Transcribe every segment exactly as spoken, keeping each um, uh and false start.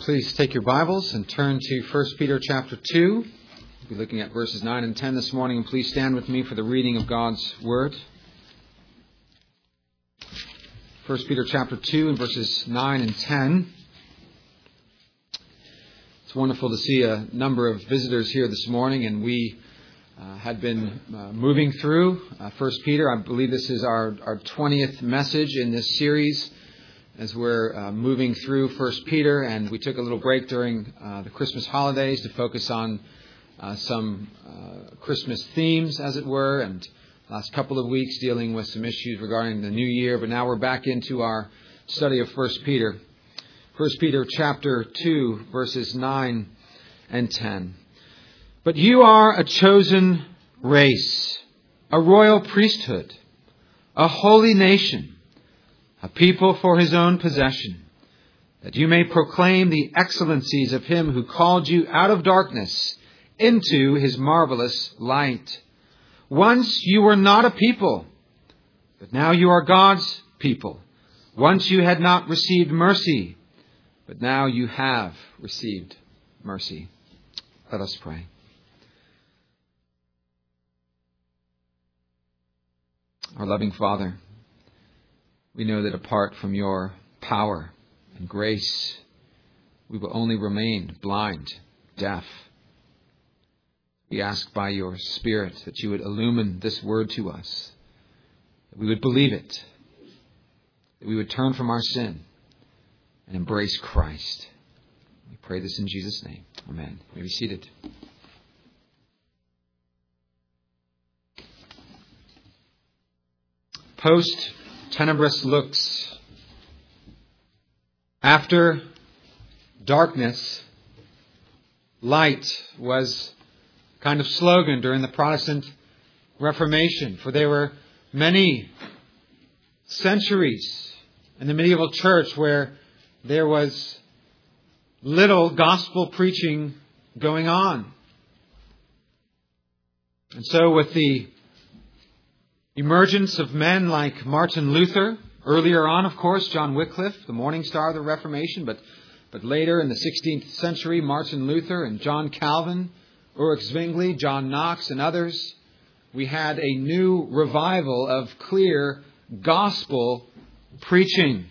Please take your Bibles and turn to First Peter chapter two. We'll be looking at verses nine and ten this morning, and please stand with me for the reading of God's Word. First Peter chapter two and verses nine and ten. It's wonderful to see a number of visitors here this morning, and we uh, had been uh, moving through uh, First Peter. I believe this is our, our twentieth message in this series, as we're uh, moving through First Peter, and we took a little break during uh, the Christmas holidays to focus on uh, some uh, Christmas themes, as it were, and last couple of weeks dealing with some issues regarding the new year. But now we're back into our study of First Peter. First Peter chapter two, verses nine and ten. But you are a chosen race, a royal priesthood, a holy nation, a people for his own possession, that you may proclaim the excellencies of him who called you out of darkness into his marvelous light. Once you were not a people, but now you are God's people. Once you had not received mercy, but now you have received mercy. Let us pray. Our loving Father, we know that apart from your power and grace, we will only remain blind, deaf. We ask by your Spirit that you would illumine this word to us, that we would believe it, that we would turn from our sin and embrace Christ. We pray this in Jesus' name. Amen. You may be seated. Post tenebrous looks. After darkness, light was kind of slogan during the Protestant Reformation, for there were many centuries in the medieval church where there was little gospel preaching going on. And so with the emergence of men like Martin Luther, earlier on, of course, John Wycliffe, the morning star of the Reformation, but but later in the sixteenth century, Martin Luther and John Calvin, Ulrich Zwingli, John Knox, and others, we had a new revival of clear gospel preaching.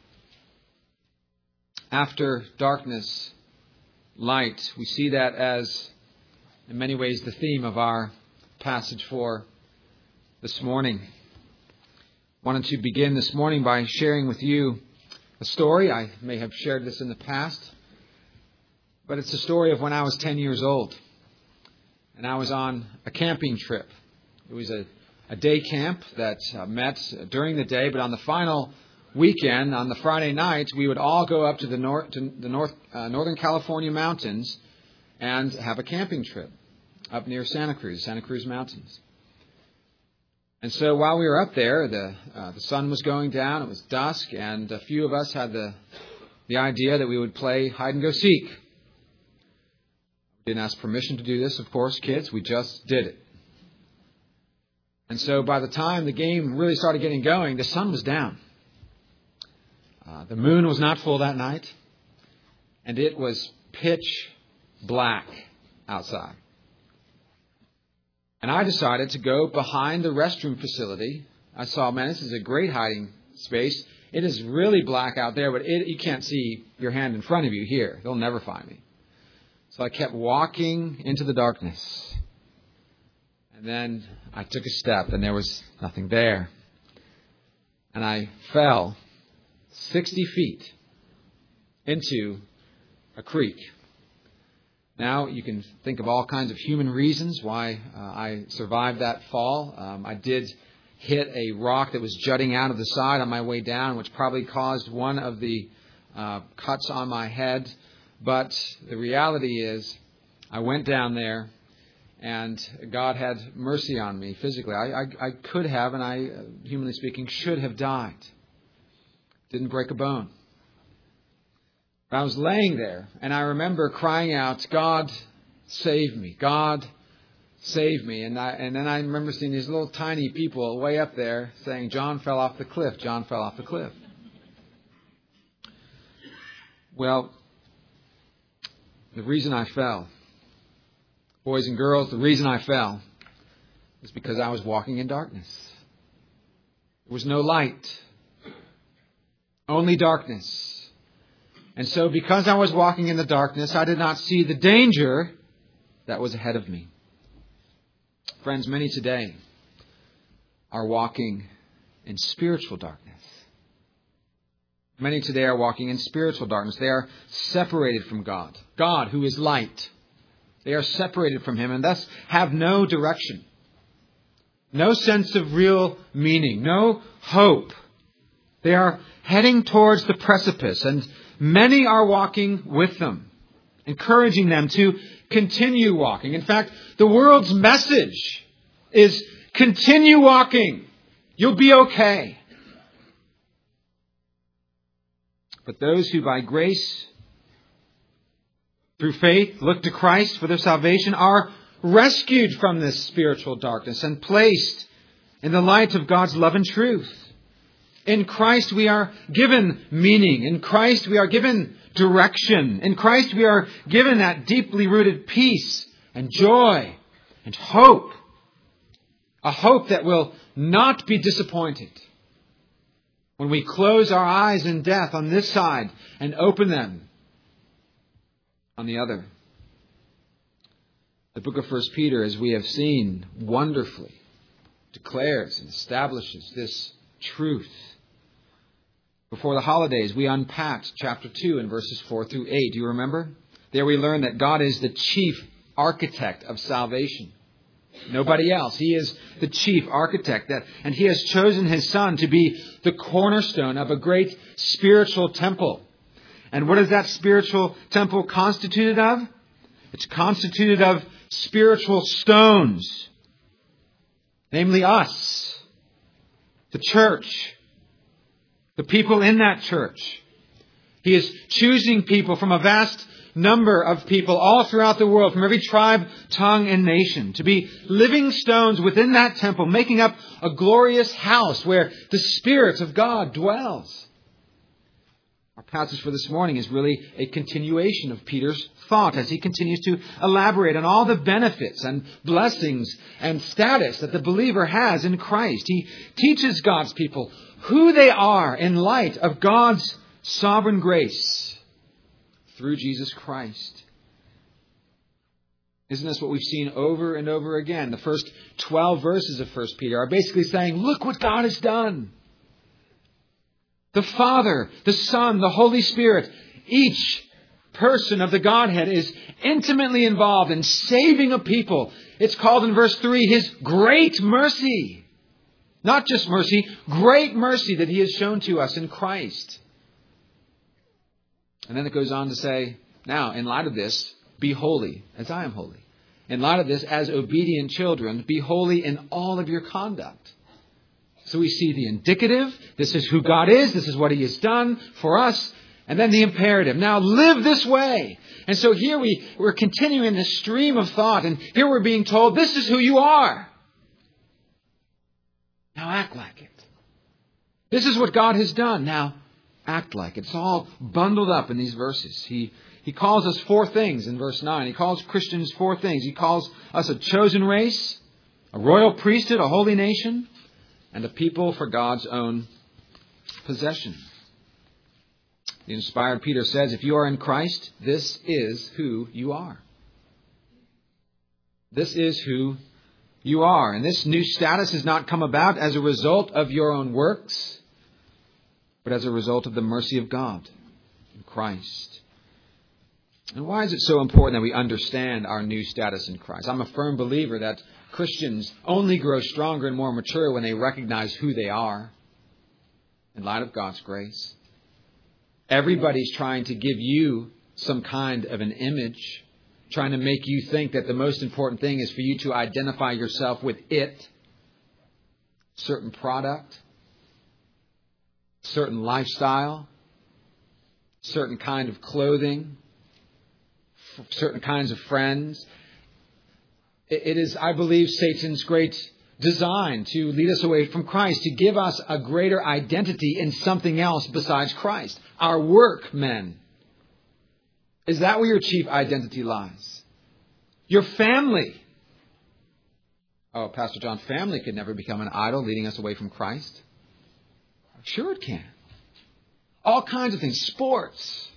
After darkness, light. We see that as, in many ways, the theme of our passage for this morning. I wanted to begin this morning by sharing with you a story. I may have shared this in the past, but it's a story of when I was ten years old, and I was on a camping trip. It was a, a day camp that uh, met during the day, but on the final weekend, on the Friday night, we would all go up to the north, to the north, uh, Northern California mountains and have a camping trip up near Santa Cruz, Santa Cruz Mountains. And so while we were up there, the uh, the sun was going down, it was dusk, and a few of us had the the idea that we would play hide and go seek. We didn't ask permission to do this, of course, kids. We just did it. And so by the time the game really started getting going, the sun was down. Uh, the moon was not full that night, and it was pitch black outside. And I decided to go behind the restroom facility. I saw, man, this is a great hiding space. It is really black out there, but it, you can't see your hand in front of you here. They'll never find me. So I kept walking into the darkness. And then I took a step, and there was nothing there. And I fell sixty feet into a creek. Now, you can think of all kinds of human reasons why uh, I survived that fall. Um, I did hit a rock that was jutting out of the side on my way down, which probably caused one of the uh, cuts on my head. But the reality is, I went down there, and God had mercy on me physically. I, I, I could have, and I, uh, humanly speaking, should have died. Didn't break a bone. I was laying there, and I remember crying out, God, save me. God, save me. And I, and then I remember seeing these little tiny people way up there saying, John fell off the cliff. John fell off the cliff. Well, The reason I fell, boys and girls, the reason I fell was because I was walking in darkness. There was no light, only darkness. And so because I was walking in the darkness, I did not see the danger that was ahead of me. Friends, many today are walking in spiritual darkness. Many today are walking in spiritual darkness. They are separated from God. God, who is light. They are separated from Him and thus have no direction. No sense of real meaning. No hope. They are heading towards the precipice, and many are walking with them, encouraging them to continue walking. In fact, the world's message is continue walking. You'll be okay. But those who by grace, through faith, look to Christ for their salvation are rescued from this spiritual darkness and placed in the light of God's love and truth. In Christ we are given meaning. In Christ we are given direction. In Christ we are given that deeply rooted peace and joy and hope. A hope that will not be disappointed when we close our eyes in death on this side and open them on the other. The book of First Peter, as we have seen, wonderfully declares and establishes this truth. Before the holidays, we unpacked chapter two and verses four through eight. Do you remember? There we learned that God is the chief architect of salvation. Nobody else. He is the chief architect, that, and He has chosen His Son to be the cornerstone of a great spiritual temple. And what is that spiritual temple constituted of? It's constituted of spiritual stones, namely us, the church, the people in that church. He is choosing people from a vast number of people all throughout the world, from every tribe, tongue, and nation, to be living stones within that temple, making up a glorious house where the Spirit of God dwells. Our passage for this morning is really a continuation of Peter's thought as he continues to elaborate on all the benefits and blessings and status that the believer has in Christ. He teaches God's people who they are in light of God's sovereign grace through Jesus Christ. Isn't this what we've seen over and over again? The first twelve verses of First Peter are basically saying, look what God has done. The Father, the Son, the Holy Spirit, each person of the Godhead is intimately involved in saving a people. It's called in verse three, His great mercy. Not just mercy, great mercy that He has shown to us in Christ. And then it goes on to say, now, in light of this, be holy as I am holy. In light of this, as obedient children, be holy in all of your conduct. So we see the indicative. This is who God is. This is what He has done for us. And then the imperative. Now live this way. And so here we, we're continuing this stream of thought. And here we're being told, this is who you are. Now act like it. This is what God has done. Now act like it. It's all bundled up in these verses. He He calls us four things in verse nine. He calls Christians four things. He calls us a chosen race, a royal priesthood, a holy nation, and a people for God's own possession. The inspired Peter says, if you are in Christ, this is who you are. This is who you are. And this new status has not come about as a result of your own works, but as a result of the mercy of God in Christ. And why is it so important that we understand our new status in Christ? I'm a firm believer that Christians only grow stronger and more mature when they recognize who they are in light of God's grace. Everybody's trying to give you some kind of an image, trying to make you think that the most important thing is for you to identify yourself with it, certain product, certain lifestyle, certain kind of clothing, certain kinds of friends. It is, I believe, Satan's great design to lead us away from Christ, to give us a greater identity in something else besides Christ. Our work men, Is that where your chief identity lies? Your family. Oh, Pastor John, family could never become an idol leading us away from Christ. Sure it can. All kinds of things. Sports.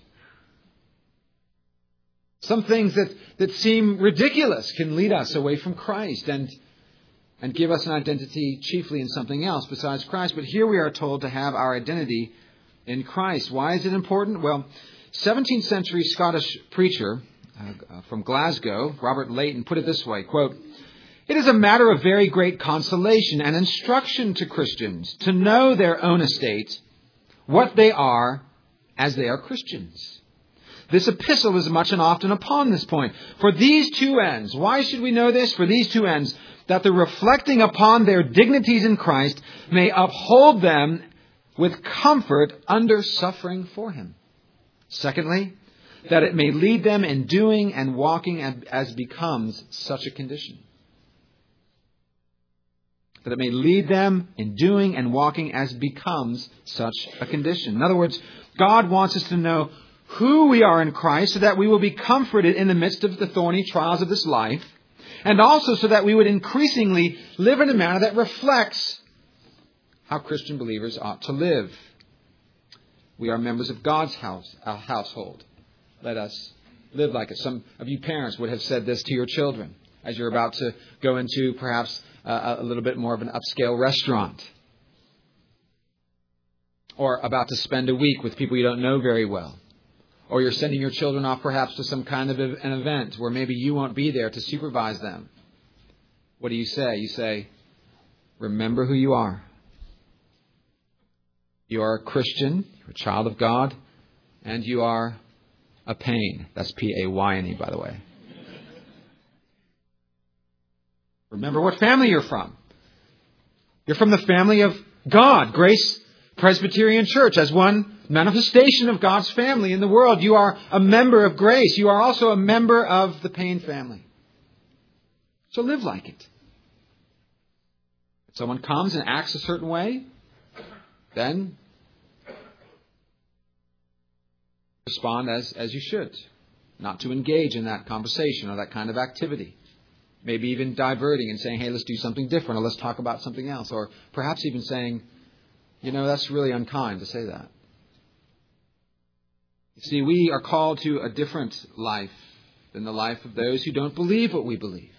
Some things that, that seem ridiculous can lead us away from Christ and, and give us an identity chiefly in something else besides Christ. But here we are told to have our identity in Christ. Why is it important? Well, seventeenth century Scottish preacher uh, from Glasgow, Robert Leighton, put it this way, quote, "It is a matter of very great consolation and instruction to Christians to know their own estate, what they are as they are Christians. This epistle is much and often upon this point. For these two ends," why should we know this? For these two ends, that the reflecting upon their dignities in Christ may uphold them with comfort under suffering for Him. Secondly, that it may lead them in doing and walking as becomes such a condition. That it may lead them in doing and walking as becomes such a condition. In other words, God wants us to know who we are in Christ so that we will be comforted in the midst of the thorny trials of this life, and also so that we would increasingly live in a manner that reflects how Christian believers ought to live. We are members of God's house, our household. Let us live like it. Some of you parents would have said this to your children as you're about to go into perhaps a, a little bit more of an upscale restaurant, or about to spend a week with people you don't know very well. Or you're sending your children off perhaps to some kind of an event where maybe you won't be there to supervise them. What do you say? You say, remember who you are. You are a Christian, you're a child of God, and you are a pain. That's P A Y N E, by the way. Remember what family you're from. You're from the family of God, Grace Presbyterian Church, as one manifestation of God's family in the world. You are a member of Grace. You are also a member of the Payne family. So live like it. If someone comes and acts a certain way, then respond as, as you should. Not to engage in that conversation or that kind of activity. Maybe even diverting and saying, hey, let's do something different, or let's talk about something else. Or perhaps even saying, you know, that's really unkind to say that. You see, we are called to a different life than the life of those who don't believe what we believe.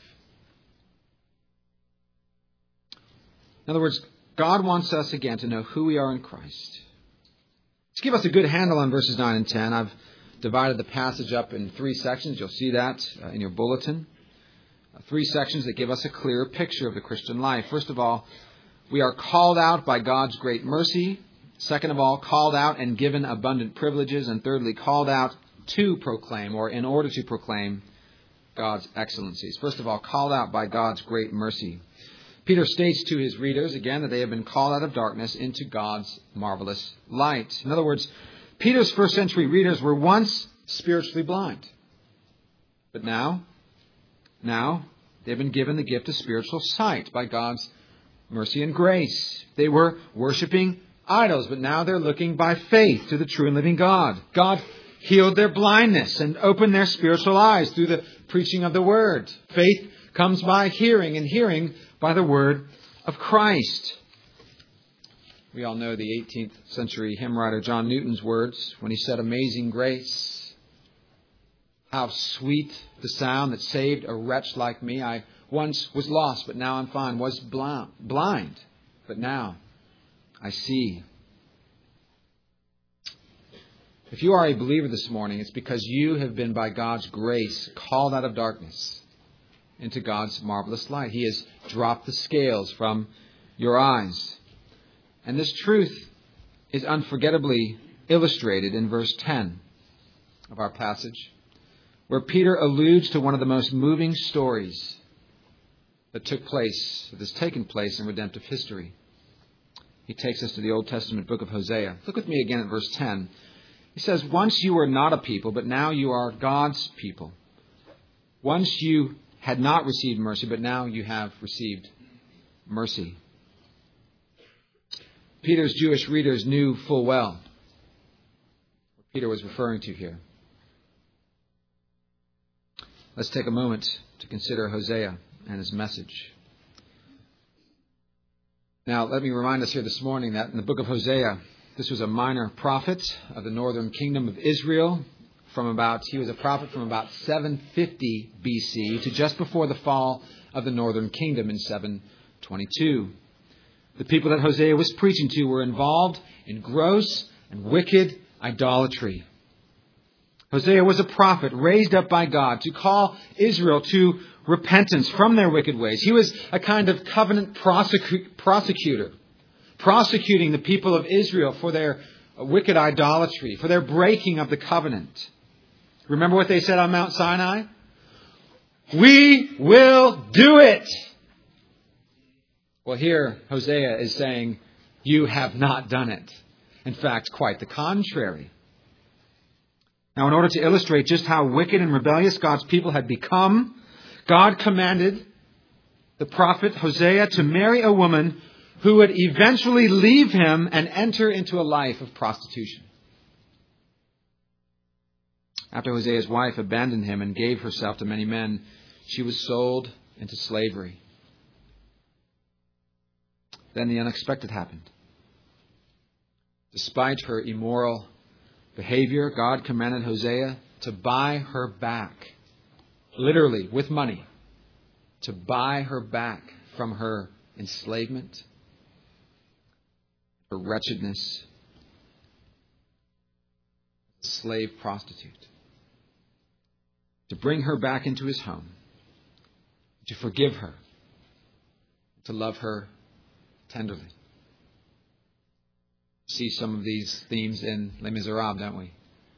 In other words, God wants us again to know who we are in Christ. To give us a good handle on verses nine and ten, I've divided the passage up in three sections. You'll see that uh, in your bulletin. Uh, three sections that give us a clearer picture of the Christian life. First of all, we are called out by God's great mercy. Second of all, called out and given abundant privileges. And thirdly, called out to proclaim, or in order to proclaim, God's excellencies. First of all, called out by God's great mercy. Peter states to his readers, again, that they have been called out of darkness into God's marvelous light. In other words, Peter's first century readers were once spiritually blind. But now, now, they've been given the gift of spiritual sight by God's mercy and grace. They were worshiping idols, but now they're looking by faith to the true and living God. God healed their blindness and opened their spiritual eyes through the preaching of the Word. Faith comes by hearing, and hearing by the Word of Christ. We all know the eighteenth century hymn writer John Newton's words when he said, "Amazing grace, how sweet the sound that saved a wretch like me. I once was lost, but now I'm found. Was blind, but now I see." If you are a believer this morning, it's because you have been by God's grace called out of darkness into God's marvelous light. He has dropped the scales from your eyes. And this truth is unforgettably illustrated in verse ten of our passage, where Peter alludes to one of the most moving stories that took place, that has taken place in redemptive history. He takes us to the Old Testament book of Hosea. Look with me again at verse ten. He says, "Once you were not a people, but now you are God's people. Once you had not received mercy, but now you have received mercy." Peter's Jewish readers knew full well what Peter was referring to here. let's take a moment to consider Hosea and his message. Now, let me remind us here this morning that in the book of Hosea, this was a minor prophet of the northern kingdom of Israel. From about, he was a prophet from about seven fifty B C to just before the fall of the northern kingdom in seven twenty-two. The people that Hosea was preaching to were involved in gross and wicked idolatry. Hosea was a prophet raised up by God to call Israel to repentance from their wicked ways. He was a kind of covenant prosecu- prosecutor, prosecuting the people of Israel for their wicked idolatry, for their breaking of the covenant. Remember what they said on Mount Sinai? We will do it. Well, here Hosea is saying, you have not done it. In fact, quite the contrary. Now, in order to illustrate just how wicked and rebellious God's people had become, God commanded the prophet Hosea to marry a woman who would eventually leave him and enter into a life of prostitution. After Hosea's wife abandoned him and gave herself to many men, she was sold into slavery. Then the unexpected happened. Despite her immoral behavior, God commanded Hosea to buy her back, literally with money, to buy her back from her enslavement, her wretchedness, slave prostitute. To bring her back into his home, to forgive her, to love her tenderly. See some of these themes in Les Miserables, don't we?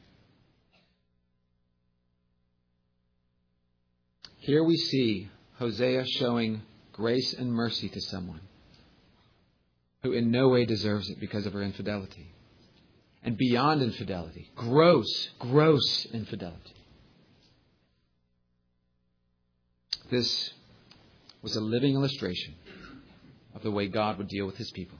Here we see Hosea showing grace and mercy to someone who in no way deserves it because of her infidelity. And beyond infidelity, gross, gross infidelity. This was a living illustration of the way God would deal with his people.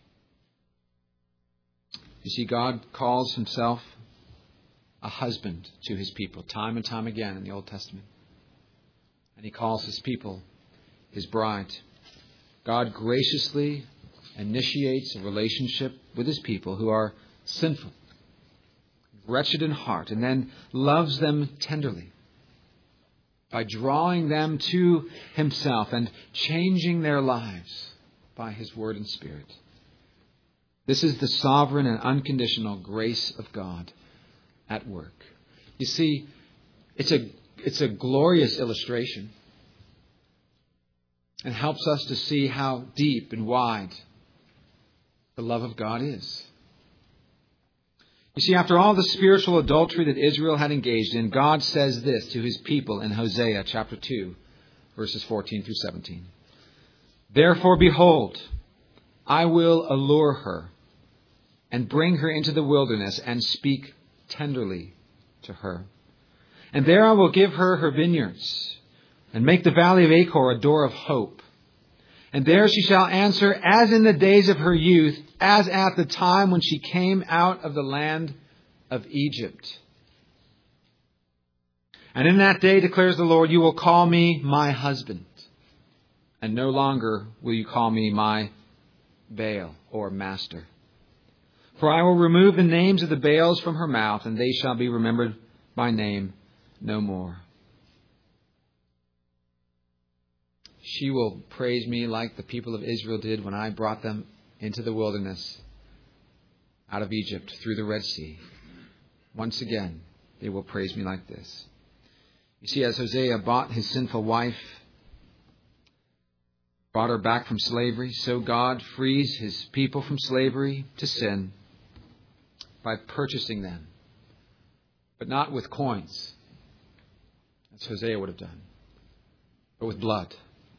You see, God calls himself a husband to his people time and time again in the Old Testament. And he calls his people his bride. God graciously initiates a relationship with his people who are sinful, wretched in heart, and then loves them tenderly by drawing them to himself and changing their lives by his word and spirit. This is the sovereign and unconditional grace of God at work. You see, it's a, it's a glorious illustration and helps us to see how deep and wide the love of God is. You see, after all the spiritual adultery that Israel had engaged in, God says this to his people in Hosea chapter two, verses fourteen through seventeen. Therefore, behold, I will allure her and bring her into the wilderness and speak tenderly to her. And there I will give her her vineyards and make the valley of Achor a door of hope. And there she shall answer as in the days of her youth, as at the time when she came out of the land of Egypt. And in that day, declares the Lord, you will call me my husband, and no longer will you call me my Baal or master. For I will remove the names of the Baals from her mouth, and they shall be remembered by name no more. She will praise me like the people of Israel did when I brought them into the wilderness out of Egypt through the Red Sea. Once again, they will praise me like this. You see, as Hosea bought his sinful wife, brought her back from slavery, so God frees his people from slavery to sin by purchasing them, but not with coins, as Hosea would have done, but with blood.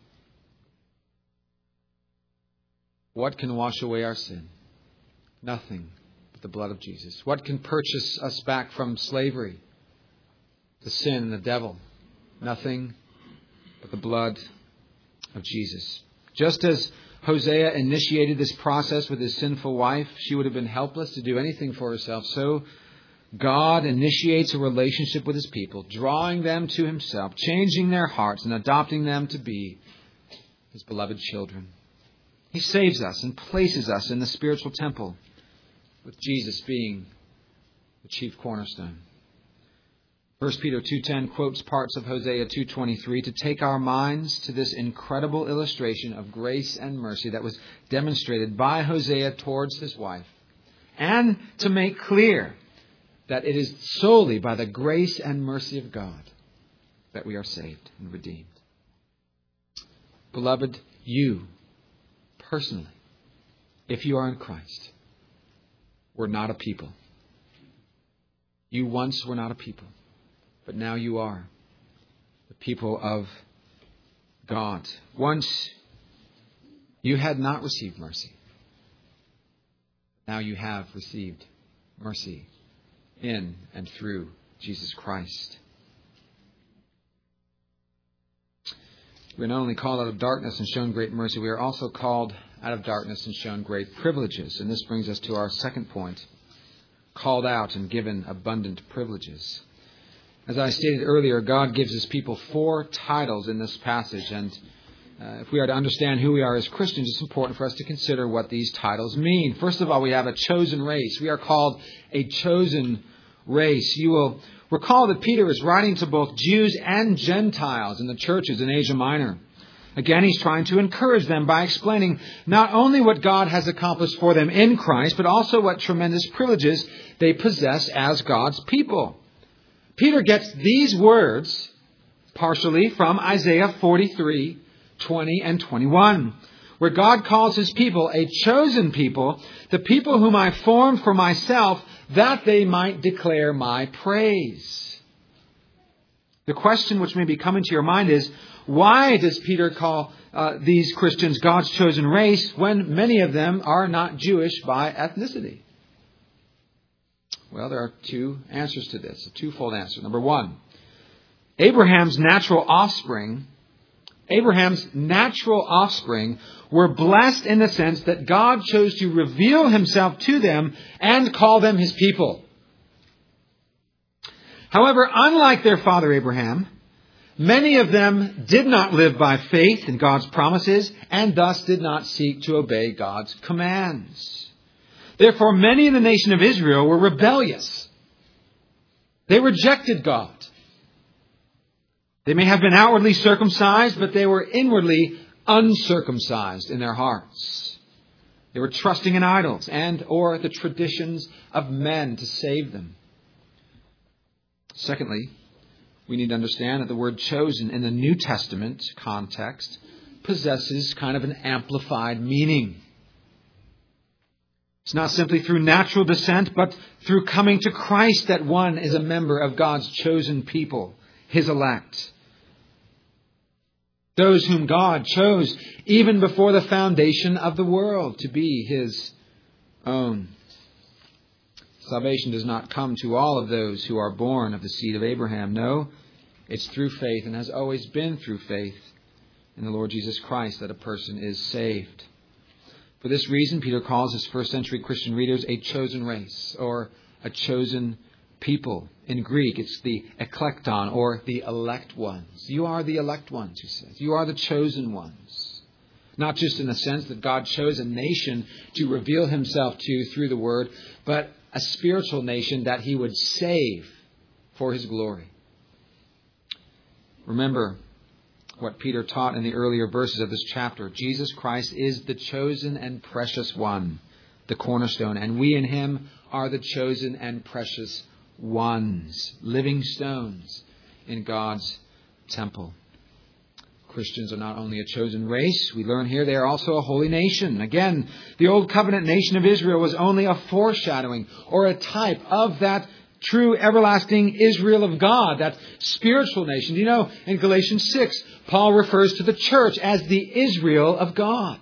What can wash away our sin? Nothing but the blood of Jesus. What can purchase us back from slavery to sin and the devil? Nothing but the blood of Jesus. Just as Hosea initiated this process with his sinful wife, she would have been helpless to do anything for herself. So God initiates a relationship with His people, drawing them to Himself, changing their hearts and adopting them to be His beloved children. He saves us and places us in the spiritual temple, with Jesus being the chief cornerstone. First Peter two ten quotes parts of Hosea two twenty-three to take our minds to this incredible illustration of grace and mercy that was demonstrated by Hosea towards his wife, and to make clear that it is solely by the grace and mercy of God that we are saved and redeemed. Beloved, you, personally, if you are in Christ, were not a people. You once were not a people. But now you are the people of God. Once you had not received mercy. Now you have received mercy in and through Jesus Christ. We are not only called out of darkness and shown great mercy, we are also called out of darkness and shown great privileges. And this brings us to our second point. Called out and given abundant privileges. As I stated earlier, God gives His people four titles in this passage. And uh, if we are to understand who we are as Christians, it's important for us to consider what these titles mean. First of all, we have a chosen race. We are called a chosen race. You will recall that Peter is writing to both Jews and Gentiles in the churches in Asia Minor. Again, he's trying to encourage them by explaining not only what God has accomplished for them in Christ, but also what tremendous privileges they possess as God's people. Peter gets these words partially from Isaiah forty-three, twenty and twenty-one, where God calls His people a chosen people, the people whom I formed for myself, that they might declare my praise. The question which may be coming to your mind is, why does Peter call uh, these Christians God's chosen race when many of them are not Jewish by ethnicity? Well, there are two answers to this, a twofold answer. Number one, Abraham's natural offspring, Abraham's natural offspring were blessed in the sense that God chose to reveal Himself to them and call them His people. However, unlike their father Abraham, many of them did not live by faith in God's promises and thus did not seek to obey God's commands. Therefore, many in the nation of Israel were rebellious. They rejected God. They may have been outwardly circumcised, but they were inwardly uncircumcised in their hearts. They were trusting in idols and or the traditions of men to save them. Secondly, we need to understand that the word chosen in the New Testament context possesses kind of an amplified meaning. It's not simply through natural descent, but through coming to Christ that one is a member of God's chosen people, His elect. Those whom God chose even before the foundation of the world to be His own. Salvation does not come to all of those who are born of the seed of Abraham. No, it's through faith and has always been through faith in the Lord Jesus Christ that a person is saved. For this reason, Peter calls his first century Christian readers a chosen race or a chosen people. In Greek, it's the eklekton or the elect ones. You are the elect ones, he says. You are the chosen ones. Not just in the sense that God chose a nation to reveal Himself to through the Word, but a spiritual nation that He would save for His glory. Remember what Peter taught in the earlier verses of this chapter. Jesus Christ is the chosen and precious one, the cornerstone, and we in Him are the chosen and precious ones, living stones in God's temple. Christians are not only a chosen race, we learn here they are also a holy nation. Again, the Old Covenant nation of Israel was only a foreshadowing or a type of that true everlasting Israel of God, that spiritual nation. You know, in Galatians six, Paul refers to the church as the Israel of God.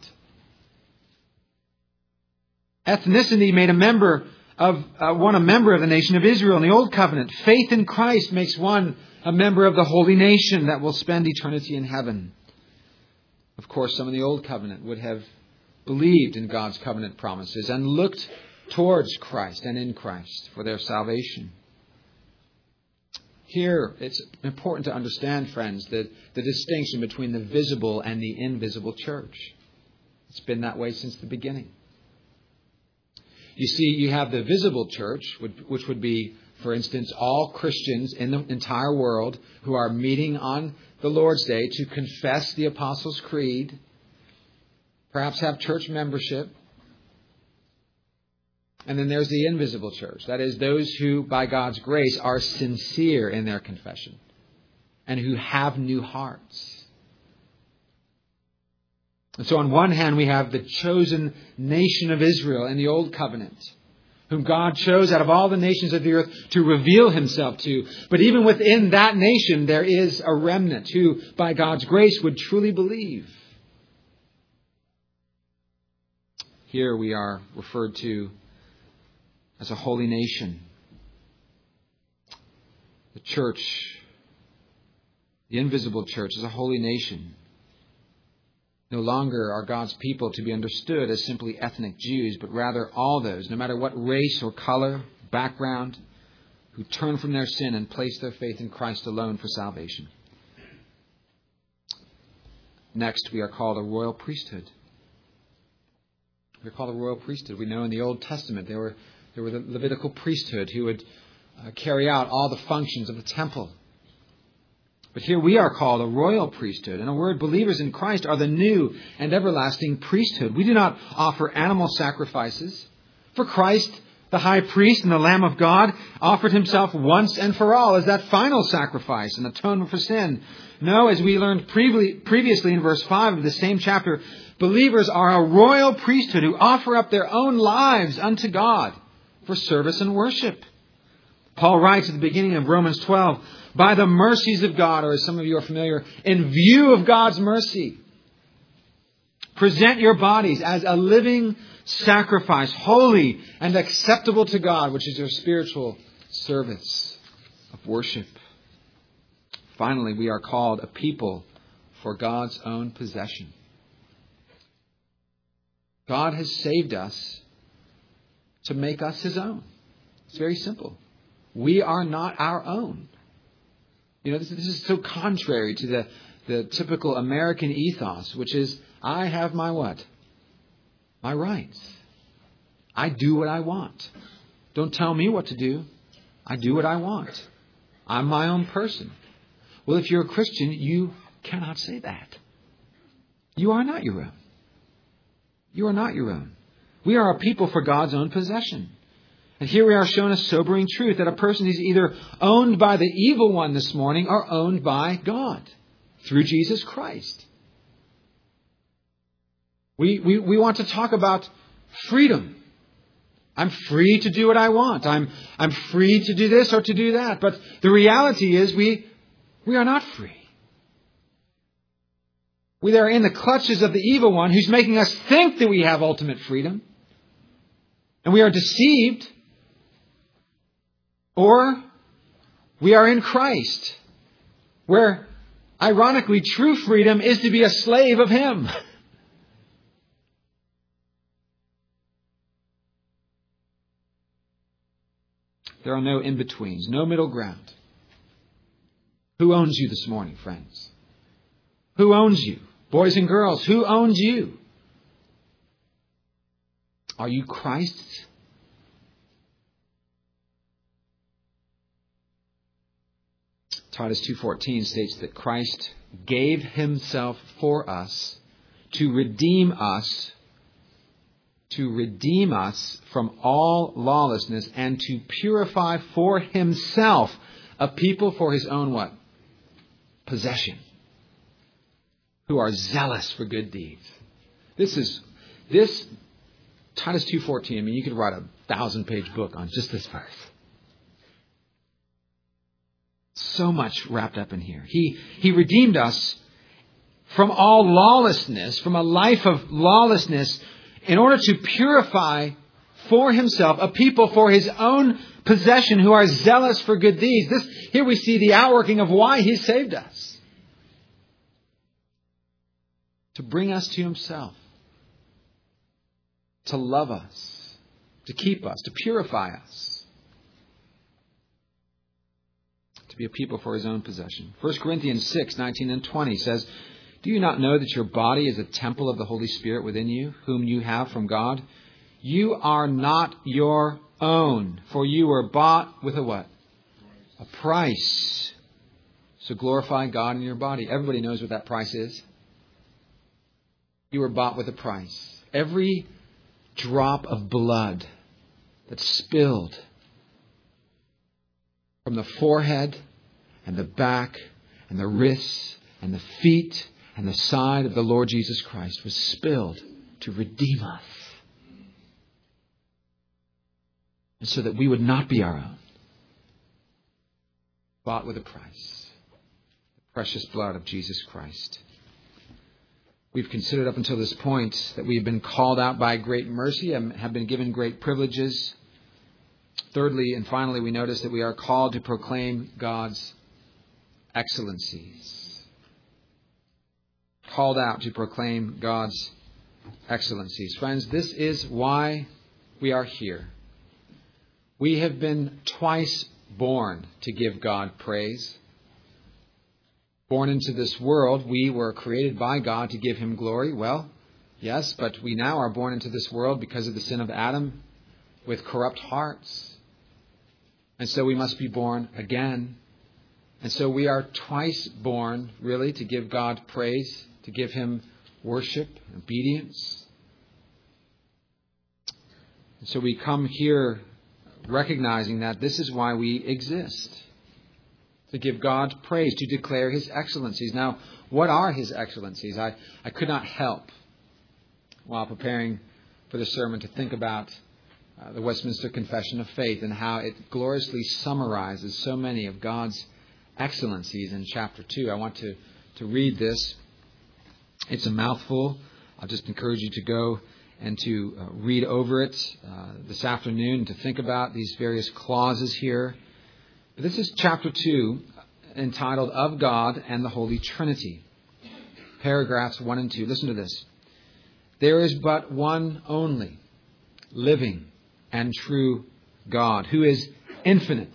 Ethnicity made a member of uh, one a member of the nation of Israel in the Old Covenant. Faith in Christ makes one a member of the holy nation that will spend eternity in heaven. Of course, some in the Old Covenant would have believed in God's covenant promises and looked towards Christ and in Christ for their salvation. Here, it's important to understand, friends, that the distinction between the visible and the invisible church. It's been that way since the beginning. You see, you have the visible church, which would be, for instance, all Christians in the entire world who are meeting on the Lord's Day to confess the Apostles' Creed, perhaps have church membership. And then there's the invisible church. That is, those who, by God's grace, are sincere in their confession and who have new hearts. And so on one hand, we have the chosen nation of Israel in the Old Covenant, whom God chose out of all the nations of the earth to reveal himself to. But even within that nation, there is a remnant who, by God's grace, would truly believe. Here we are referred to as a holy nation. The church, the invisible church, is a holy nation. No longer are God's people to be understood as simply ethnic Jews, but rather all those, no matter what race or color, background, who turn from their sin and place their faith in Christ alone for salvation. Next, we are called a royal priesthood. We are called a royal priesthood. We know in the Old Testament there were, there were the Levitical priesthood who would uh, carry out all the functions of the temple. But here we are called a royal priesthood. In a word, believers in Christ are the new and everlasting priesthood. We do not offer animal sacrifices. For Christ, the high priest and the Lamb of God, offered himself once and for all as that final sacrifice and atonement for sin. No, as we learned previously in verse five of the same chapter, believers are a royal priesthood who offer up their own lives unto God for service and worship. Paul writes at the beginning of Romans twelve, by the mercies of God, or as some of you are familiar, in view of God's mercy, present your bodies as a living sacrifice, holy and acceptable to God, which is your spiritual service of worship. Finally, we are called a people for God's own possession. God has saved us to make us his own. It's very simple. We are not our own. You know, this, this is so contrary to the, the typical American ethos, which is, I have my what? My rights. I do what I want. Don't tell me what to do. I do what I want. I'm my own person. Well, if you're a Christian, you cannot say that. You are not your own. You are not your own. We are a people for God's own possession. And here we are shown a sobering truth that a person is either owned by the evil one this morning or owned by God through Jesus Christ. We, we, we want to talk about freedom. I'm free to do what I want. I'm, I'm free to do this or to do that. But the reality is we, we are not free. We are in the clutches of the evil one who's making us think that we have ultimate freedom. And we are deceived. Or we are in Christ, where, ironically, true freedom is to be a slave of him. There are no in-betweens, no middle ground. Who owns you this morning, friends? Who owns you? Boys and girls, who owns you? Are you Christ's? Titus two fourteen states that Christ gave himself for us to redeem us, to redeem us from all lawlessness and to purify for himself a people for his own what? Possession, who are zealous for good deeds. This is, this, Titus two fourteen, I mean, you could write a thousand page book on just this verse. So much wrapped up in here. He, he redeemed us from all lawlessness, from a life of lawlessness, in order to purify for himself a people for his own possession who are zealous for good deeds. This, here we see the outworking of why he saved us. To bring us to himself. To love us. To keep us. To purify us. be a people for his own possession. First Corinthians six, nineteen and twenty says, do you not know that your body is a temple of the Holy Spirit within you, whom you have from God? You are not your own, for you were bought with a what? A price. So glorify God in your body. Everybody knows what that price is. You were bought with a price. Every drop of blood that's spilled from the forehead and the back and the wrists and the feet and the side of the Lord Jesus Christ was spilled to redeem us. And so that we would not be our own. Bought with a price. The precious blood of Jesus Christ. We've considered up until this point that we have been called out by great mercy and have been given great privileges. Thirdly and finally, we notice that we are called to proclaim God's excellencies. Called out to proclaim God's excellencies. Friends, this is why we are here. We have been twice born to give God praise. Born into this world, we were created by God to give him glory. Well, yes, but we now are born into this world because of the sin of Adam with corrupt hearts. And so we must be born again. And so we are twice born, really, to give God praise, to give him worship, obedience. And so we come here recognizing that this is why we exist. To give God praise, to declare his excellencies. Now, what are his excellencies? I, I could not help, while preparing for the sermon, to think about uh, the Westminster Confession of Faith and how it gloriously summarizes so many of God's excellencies in chapter two. I want to, to read this. It's a mouthful. I'll just encourage you to go and to uh, read over it uh, this afternoon, to think about these various clauses here. This is chapter two, entitled Of God and the Holy Trinity. Paragraphs one and two. Listen to this. There is but one only, living and true God, who is infinite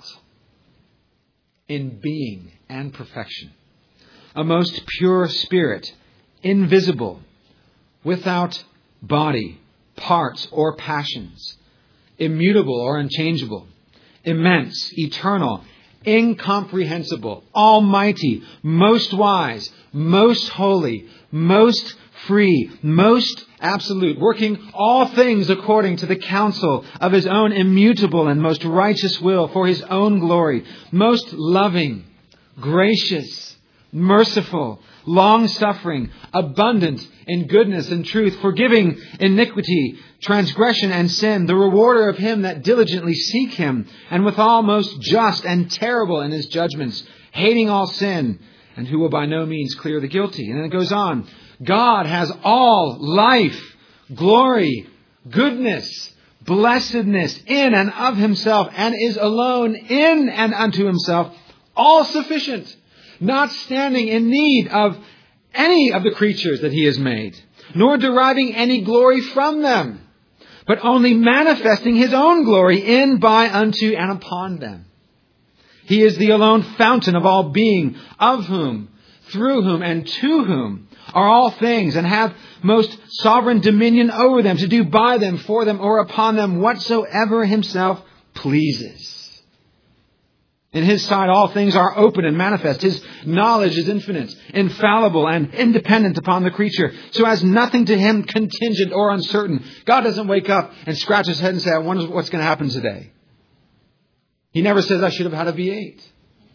in being and perfection, a most pure spirit, invisible, without body, parts, or passions, immutable or unchangeable, immense, eternal, incomprehensible, almighty, most wise, most holy, most free, most absolute, working all things according to the counsel of his own immutable and most righteous will for his own glory, most loving, gracious, merciful, long-suffering, abundant in goodness and truth, forgiving iniquity, transgression, and sin, the rewarder of him that diligently seek him, and withal most just and terrible in his judgments, hating all sin, and who will by no means clear the guilty. And then it goes on. God has all life, glory, goodness, blessedness in and of himself, and is alone in and unto himself, all sufficient, not standing in need of any of the creatures that he has made, nor deriving any glory from them, but only manifesting his own glory in, by, unto, and upon them. He is the alone fountain of all being, of whom, through whom, and to whom are all things, and have most sovereign dominion over them, to do by them, for them, or upon them whatsoever himself pleases. In his sight, all things are open and manifest. His knowledge is infinite, infallible, and independent upon the creature, so as nothing to him contingent or uncertain. God doesn't wake up and scratch his head and say, I wonder what's going to happen today. He never says, I should have had a V eight.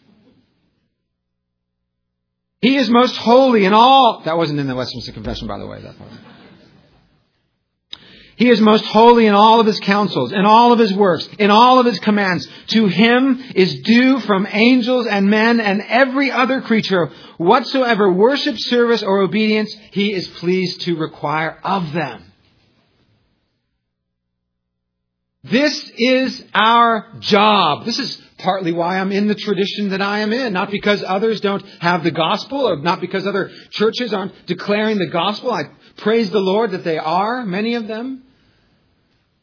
He is most holy in all... That wasn't in the Westminster Confession, by the way, that part. He is most holy in all of his counsels, in all of his works, in all of his commands. To him is due from angels and men and every other creature whatsoever worship, service, or obedience he is pleased to require of them. This is our job. This is partly why I'm in the tradition that I am in. Not because others don't have the gospel, or not because other churches aren't declaring the gospel. I praise the Lord that they are, many of them.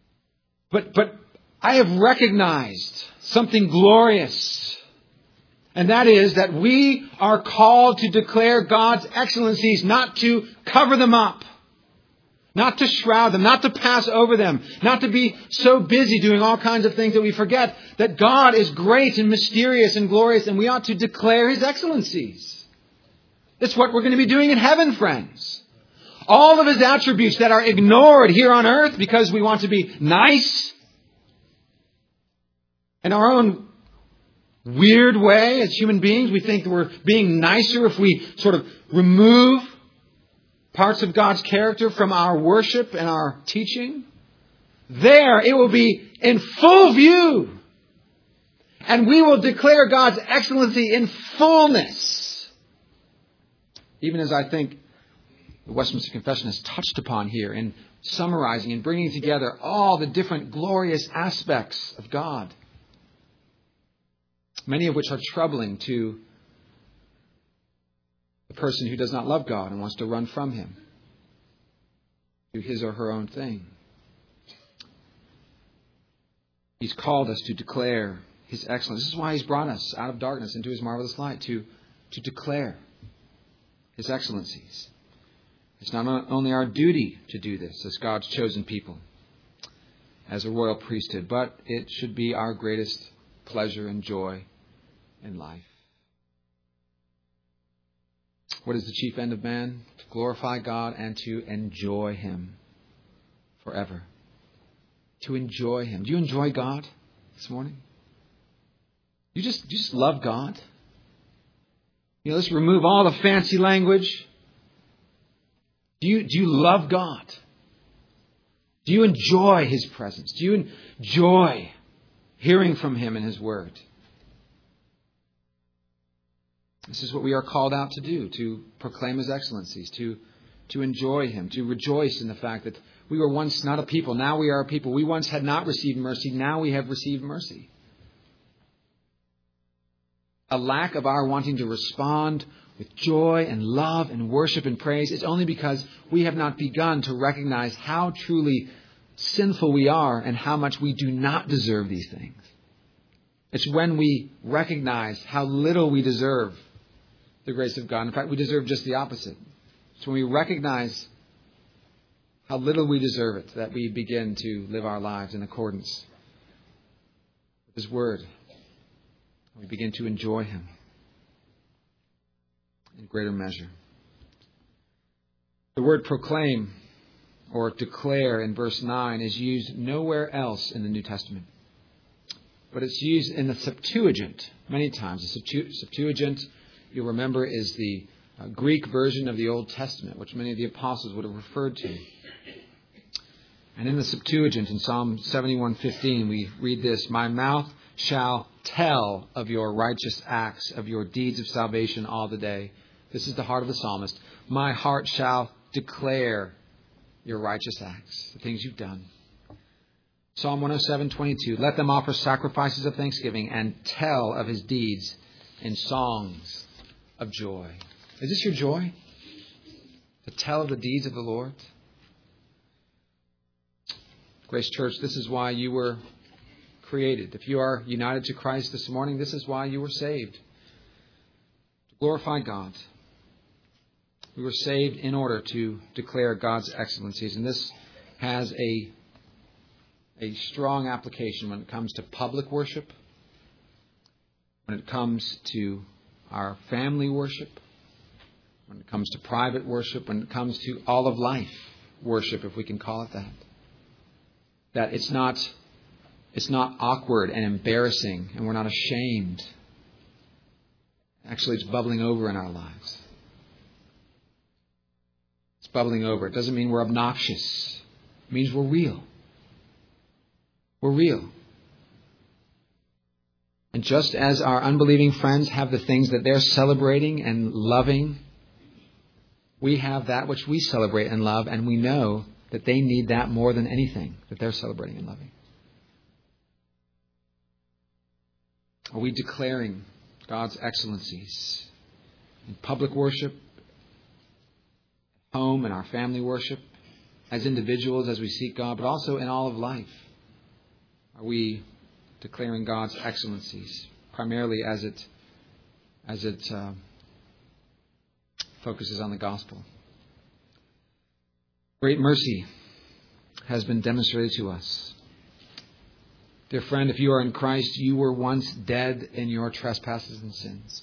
But, but I have recognized something glorious And that is that we are called to declare God's excellencies, not to cover them up, not to shroud them, not to pass over them, not to be so busy doing all kinds of things that we forget that God is great and mysterious and glorious, and we ought to declare His excellencies. It's what we're going to be doing in heaven, friends. All of His attributes that are ignored here on earth because we want to be nice in our own weird way as human beings. We think that we're being nicer if we sort of remove parts of God's character from our worship and our teaching. There it will be in full view. And we will declare God's excellency in fullness. Even as I think the Westminster Confession has touched upon here in summarizing and bringing together all the different glorious aspects of God. Many of which are troubling to the person who does not love God and wants to run from Him, do his or her own thing. He's called us to declare His excellence. This is why He's brought us out of darkness into His marvelous light, to, to declare His excellencies. It's not only our duty to do this as God's chosen people, as a royal priesthood, but it should be our greatest pleasure and joy in life. What is the chief end of man? To glorify God and to enjoy Him forever. To enjoy Him. Do you enjoy God this morning? You just, you just love God? You know, let's remove all the fancy language. Do you, do you love God? Do you enjoy His presence? Do you enjoy hearing from Him and His Word? This is what we are called out to do, to proclaim His excellencies, to, to enjoy Him, to rejoice in the fact that we were once not a people, now we are a people. We once had not received mercy, now we have received mercy. A lack of our wanting to respond with joy and love and worship and praise is only because we have not begun to recognize how truly sinful we are and how much we do not deserve these things. It's when we recognize how little we deserve the grace of God. In fact, we deserve just the opposite. It's when we recognize how little we deserve it that we begin to live our lives in accordance with His Word. We begin to enjoy Him in greater measure. The word proclaim or declare in verse nine is used nowhere else in the New Testament. But it's used in the Septuagint many times. The Septuagint, you'll remember, is the uh, Greek version of the Old Testament, which many of the apostles would have referred to. And in the Septuagint, in Psalm seventy-one fifteen, we read this: "My mouth shall tell of your righteous acts, of your deeds of salvation all the day." This is the heart of the psalmist. My heart shall declare your righteous acts, the things you've done. Psalm one oh seven twenty-two, let them offer sacrifices of thanksgiving and tell of His deeds in songs of joy. Is this your joy? To tell of the deeds of the Lord? Grace Church, this is why you were created. If you are united to Christ this morning, this is why you were saved. To glorify God. We were saved in order to declare God's excellencies. And this has a, a strong application when it comes to public worship, when it comes to our family worship, when it comes to private worship, when it comes to all of life worship, if we can call it that. That it's not, it's not awkward and embarrassing, and we're not ashamed. Actually, it's bubbling over in our lives. It's bubbling over. It doesn't mean we're obnoxious. It means we're real. We're real. And just as our unbelieving friends have the things that they're celebrating and loving, we have that which we celebrate and love, and we know that they need that more than anything that they're celebrating and loving. Are we declaring God's excellencies in public worship, home, and our family worship, as individuals as we seek God, but also in all of life? Are we declaring God's excellencies, primarily as it as it uh, focuses on the gospel. Great mercy has been demonstrated to us. Dear friend, if you are in Christ, you were once dead in your trespasses and sins.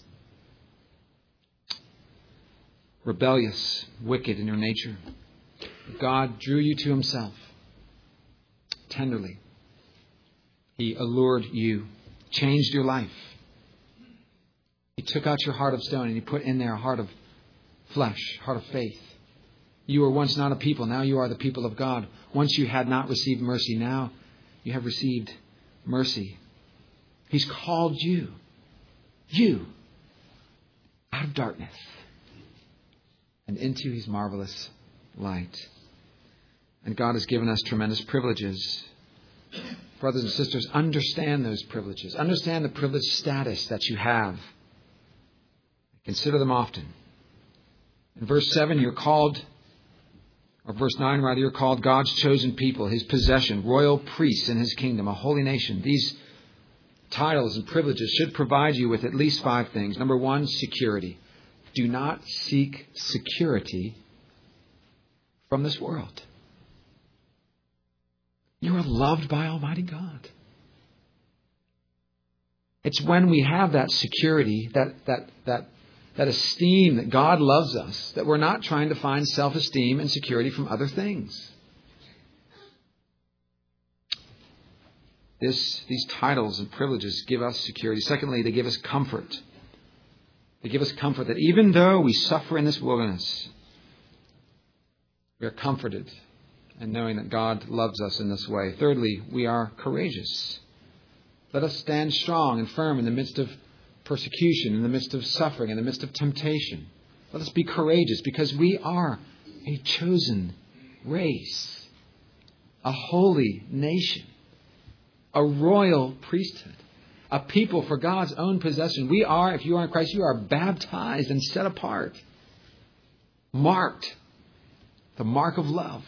Rebellious, wicked in your nature. God drew you to himself tenderly. He allured you, changed your life. He took out your heart of stone and he put in there a heart of flesh, heart of faith. You were once not a people, now you are the people of God. Once you had not received mercy, now you have received mercy. He's called you, you, out of darkness and into his marvelous light. And God has given us tremendous privileges. Brothers and sisters, understand those privileges. Understand the privileged status that you have. Consider them often. In verse seven, you're called, or verse nine rather, you're called God's chosen people, his possession, royal priests in his kingdom, a holy nation. These titles and privileges should provide you with at least five things. Number one, security. Do not seek security from this world. You are loved by Almighty God. It's when we have that security, that that that that esteem that God loves us, that we're not trying to find self-esteem and security from other things. This, these titles and privileges give us security. Secondly, they give us comfort. They give us comfort that even though we suffer in this wilderness, we are comforted and knowing that God loves us in this way. Thirdly, we are courageous. Let us stand strong and firm in the midst of persecution, in the midst of suffering, in the midst of temptation. Let us be courageous because we are a chosen race, a holy nation, a royal priesthood, a people for God's own possession. We are, if you are in Christ, you are baptized and set apart, marked, the mark of love.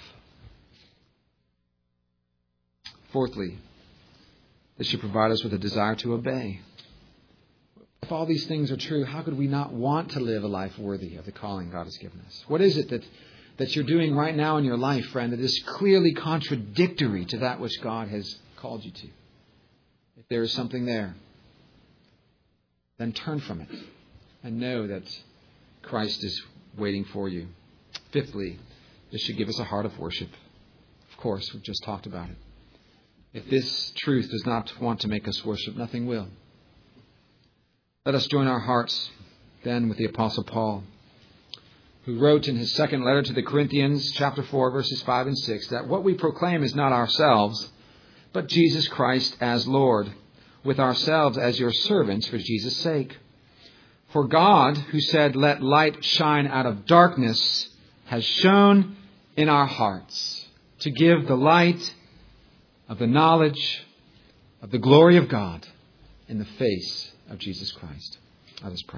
Fourthly, this should provide us with a desire to obey. If all these things are true, how could we not want to live a life worthy of the calling God has given us? What is it that, that you're doing right now in your life, friend, that is clearly contradictory to that which God has called you to? If there is something there, then turn from it and know that Christ is waiting for you. Fifthly, this should give us a heart of worship. Of course, we've just talked about it. If this truth does not want to make us worship, nothing will. Let us join our hearts then with the Apostle Paul, who wrote in his second letter to the Corinthians, chapter four, verses five and six, that what we proclaim is not ourselves, but Jesus Christ as Lord, with ourselves as your servants for Jesus' sake. For God, who said, "Let light shine out of darkness," has shone in our hearts to give the light of the knowledge of the glory of God in the face of Jesus Christ. Let us pray.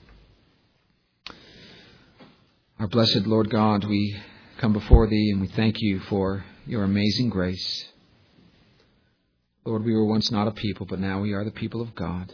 Our blessed Lord God, we come before Thee and we thank You for Your amazing grace. Lord, we were once not a people, but now we are the people of God.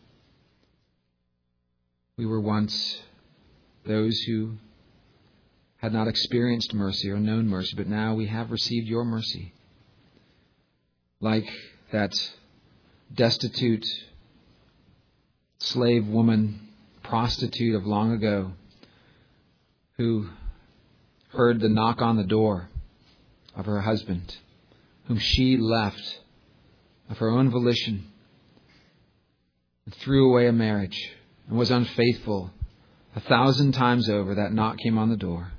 We were once those who had not experienced mercy or known mercy, but now we have received Your mercy. Like that destitute slave woman, prostitute of long ago, who heard the knock on the door of her husband, whom she left of her own volition, and threw away a marriage and was unfaithful a thousand times over. That knock came on the door.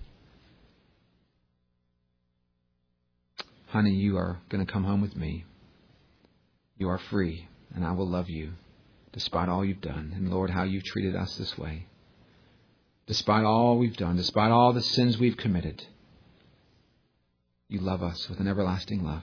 Honey, you are going to come home with me. You are free, and I will love you despite all you've done. And Lord, how you've treated us this way. Despite all we've done, despite all the sins we've committed, you love us with an everlasting love.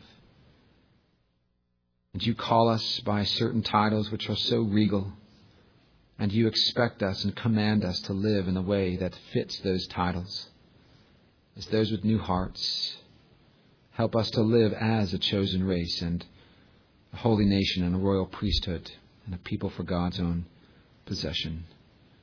And you call us by certain titles which are so regal. And you expect us and command us to live in a way that fits those titles. As those with new hearts, help us to live as a chosen race and a holy nation and a royal priesthood and a people for God's own possession.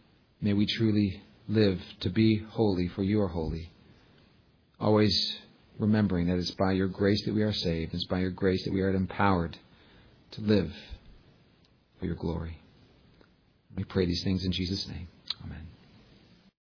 may we truly live to be holy, for you are holy. Always remembering that it's by your grace that we are saved. It's by your grace that we are empowered to live for your glory. We pray these things in Jesus' name. Amen.